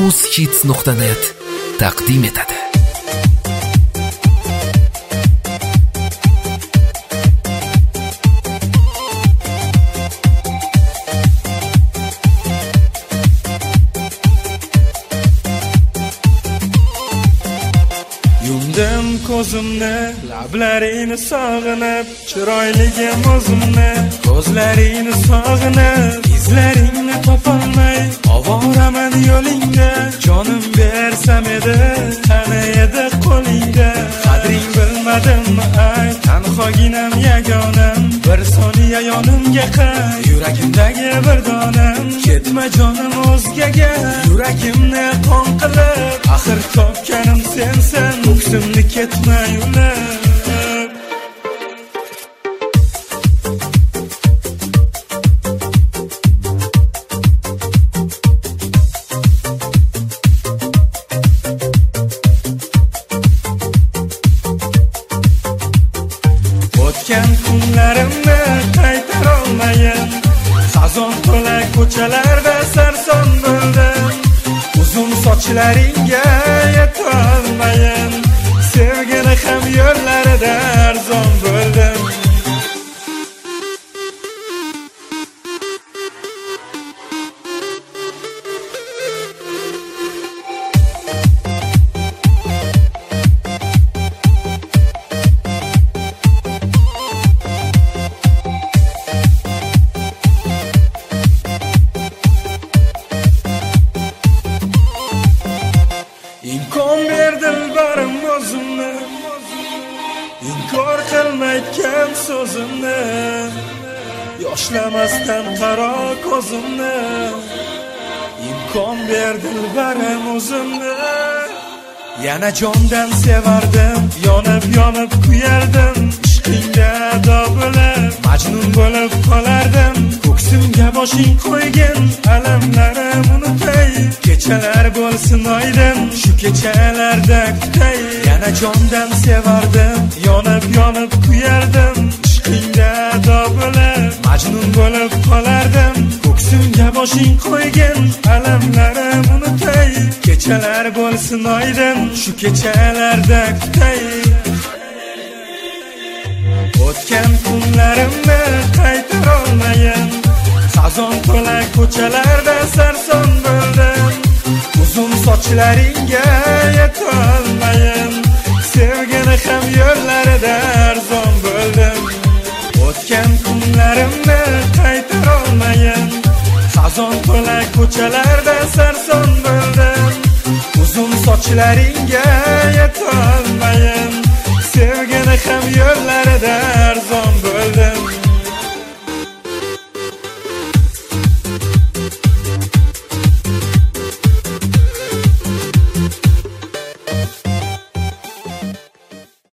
uzhits.net taqdim etadi. Yumdim ko'zimni, lablarini sog'inib, chiroyligim o'zimni, ko'zlarini sog'inib, izlaringni topolmay, ovoraman yo'lingda, jonim bersam edi, qani edi qo'lingda. Qadring bilmadim ay, tanhoginam yagonam, bir soniya yonimga qay, yuragimdagi bir donam, ketma jonim o'zgaga, yuragimni qon qilib, axir topganim sensan, ko'ksimni ketma yo'lab. O'tgan kunlarimni qaytarolmayin, xazon to'la ko'chalarda sarson bo'ldim, uzun sochlaringga yetolmayin, sevgini ham yo'llarida arzon bo'ldim. İnkon berdim barim o'zimni, inkor qilmayotgan so'zimni, yoshlamasdan qaro ko'zimni, imkon berdim barim o'zimni. Yana jondan sevardim, yonib kuyardim, ishqingda ado bo'lib, majnun bo'lib qolardim. Ko'ksimga boshing qo'ygin, alamlarim unutay, kechalar bo'lsin oydin, shu kechalarda kutay. Yana jondan sevardim, yonib kuyardim, ishqingda ado bo'lib, majnun bo'lib qolardim. Ko'ksimga boshing qo'ygin, alamlarim unutay, kechalar bo'lsin oydin, shu kechalarda kutay. O'tgan kunlarimni qaytarolmayin, xazon to'la ko'chalarda sarson bo'ldim, uzun sochlaringga yetolmayin, sevgini ham yo'llarida arzon bo'ldim. O'tgan kunlarimni qaytarolmayin, xazon to'la ko'chalarda sarson bo'ldim, uzun sochlaringga yetolmayin, sevgini ham yo'llarida